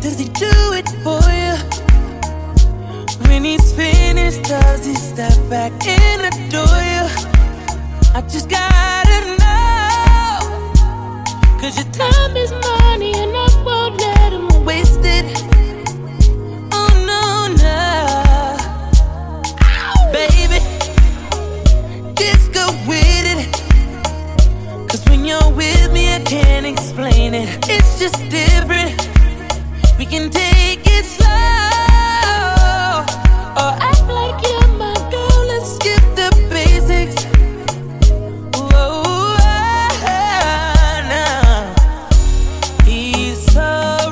Does he do it for you? When he's finished, does he step back and adore you? I just gotta know, 'cause your time is money and I won't let him waste it. Oh no, no. Baby, just go with it, 'cause when you're with me I can't explain it. It's just different. We can take it slow, or act like you're my girl and skip the basics. Whoa, no. He's so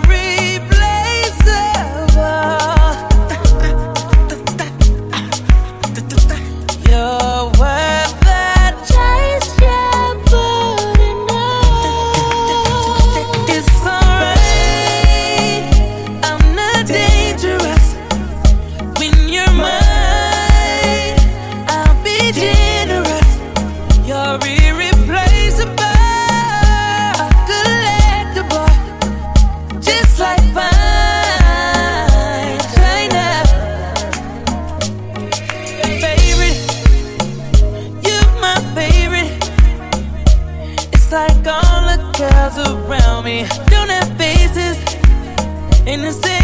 replaceable. You're worth the chase, you're putting on. It's alright, I'm not dangerous. When you're mine, I'll be generous. You're irreplaceable, collectible, just like fine china. Favorite, you're my favorite. It's like all the girls around me don't have faces, and the